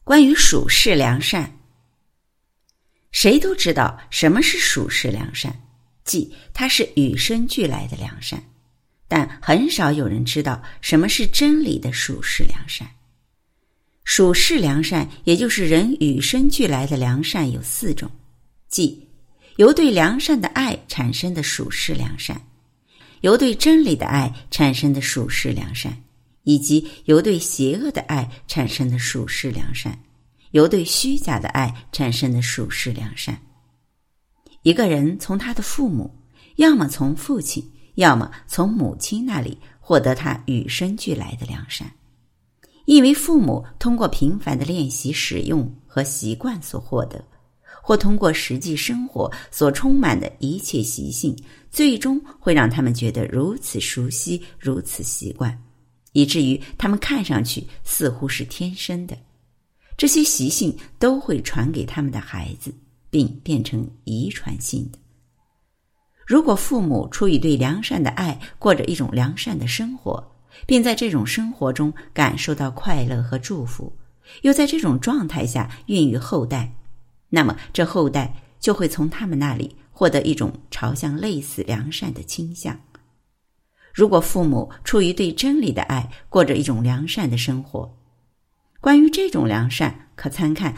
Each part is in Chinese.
关于属世良善，谁都知道什么是属世良善，即它是与生俱来的良善，但很少有人知道什么是真理的属世良善。属世良善也就是人与生俱来的良善有4种，即由对良善的爱产生的属世良善，由对真理的爱产生的属世良善，以及由对邪恶的爱产生的属世良善，由对虚假的爱产生的属世良善。一个人从他的父母，要么从父亲，要么从母亲那里获得他与生俱来的良善，因为父母通过频繁的练习使用和习惯所获得，或通过实际生活所充满的一切习性，最终会让他们觉得如此熟悉，如此习惯，以至于他们看上去似乎是天生的。这些习性都会传给他们的孩子，并变成遗传性的。如果父母出于对良善的爱，过着一种良善的生活，并在这种生活中感受到快乐和祝福，又在这种状态下孕育后代，那么这后代就会从他们那里获得一种朝向类似良善的倾向。如果父母出于对真理的爱，过着一种良善的生活，关于这种良善可参看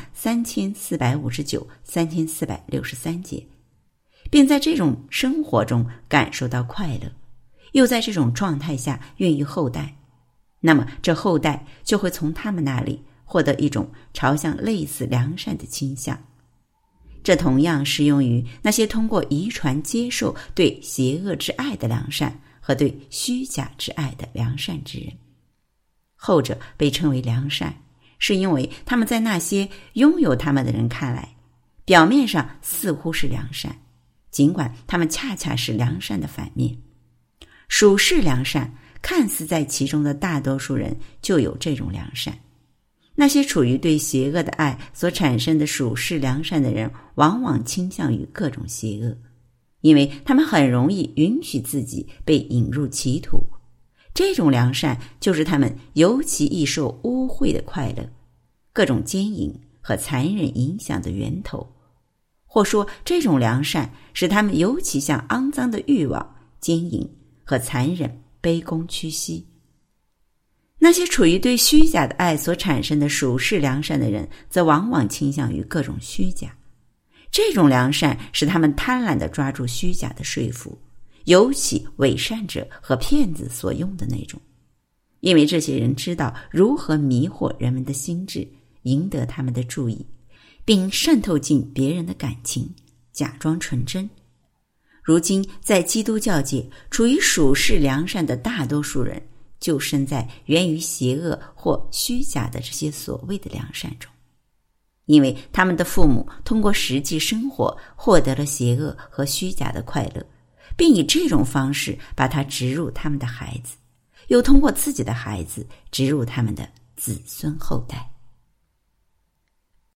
3459、3463节，并在这种生活中感受到快乐，又在这种状态下孕育后代，那么这后代就会从他们那里获得一种朝向类似良善的倾向。这同样适用于那些通过遗传接受对邪恶之爱的良善和对虚假之爱的良善之人。后者被称为良善，是因为他们在那些拥有他们的人看来，表面上似乎是良善，尽管他们恰恰是良善的反面。属世良善看似在其中的大多数人就有这种良善，那些处于对邪恶的爱所产生的属世良善的人，往往倾向于各种邪恶，因为他们很容易允许自己被引入歧途。这种良善就是他们尤其易受污秽的快乐、各种奸淫和残忍影响的源头，或说这种良善使他们尤其向肮脏的欲望、奸淫和残忍卑躬屈膝。那些处于对虚假的爱所产生的属世良善的人，则往往倾向于各种虚假。这种良善使他们贪婪地抓住虚假的说服，尤其伪善者和骗子所用的那种，因为这些人知道如何迷惑人们的心智，赢得他们的注意，并渗透进别人的感情，假装纯真。如今在基督教界，处于属世良善的大多数人就身在源于邪恶或虚假的这些所谓的良善中，因为他们的父母通过实际生活获得了邪恶和虚假的快乐，并以这种方式把它植入他们的孩子，又通过自己的孩子植入他们的子孙后代。